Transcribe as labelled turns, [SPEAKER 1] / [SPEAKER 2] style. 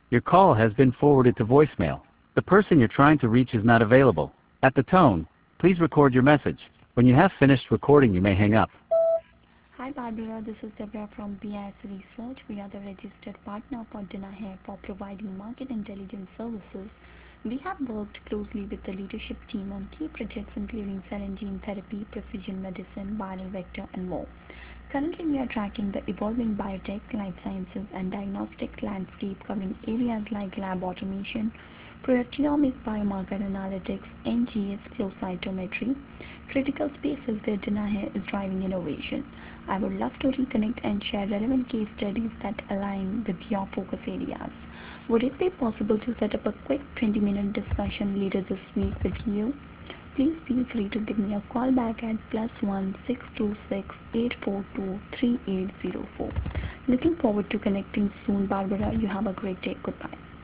[SPEAKER 1] Your call has been forwarded to voicemail. The person you're trying to reach is not available. At the tone, please record your message. When you have finished recording, you may hang up.
[SPEAKER 2] Hi Barbara, this is Deborah from BIS Research. We are the registered partner for Dinahair for providing market intelligence services. We have worked closely with the leadership team on key projects including cell and gene therapy, precision medicine, viral vector, and more. Currently, we are tracking the evolving biotech, life sciences, and diagnostic landscape covering areas like lab automation, proteomic biomarker analytics, NGS flow cytometry, critical spaces where Dinahair is driving innovation. I would love to reconnect and share relevant case studies that align with your focus areas. Would it be possible to set up a quick 20-minute discussion later this week with you? Please feel free to give me a call back at +1 626 842 3804. Looking forward to connecting soon, Barbara. You have a great day. Goodbye.